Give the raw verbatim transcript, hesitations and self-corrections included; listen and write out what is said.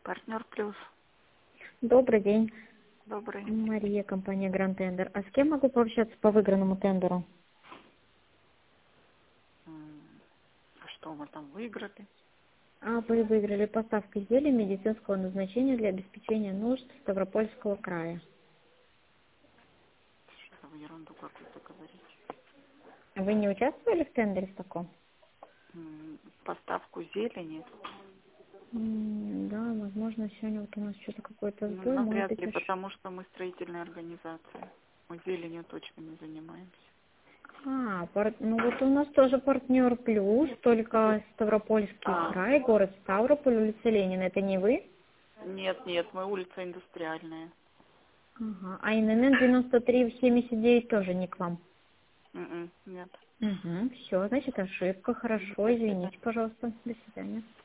Партнер плюс. Добрый день. Добрый. Мария, компания Grand Tender. А с кем могу пообщаться по выигранному тендеру? М, А что мы там выиграли? А вы выиграли поставку изделий медицинского назначения для обеспечения нужд Ставропольского края. Что вы ерунду какую-то говорите? А вы не участвовали в тендере в таком? М, Поставку зелени? М, Да, возможно, сегодня вот у нас что-то какой-то Ну, сбой, может навряд быть, ли, уж... потому что мы строительная организация. Мы зеленью точно не занимаемся. А, пар- ну вот у нас тоже партнер плюс, только Ставропольский А, край, город Ставрополь, улица Ленина. Это не вы? нет, нет, мы улица индустриальная. Ага. А эн эн эн девяносто три семьдесят девять тоже не к вам? М-м, Нет. Угу, все, значит, ошибка. Хорошо, До свидания. извините, пожалуйста. До свидания.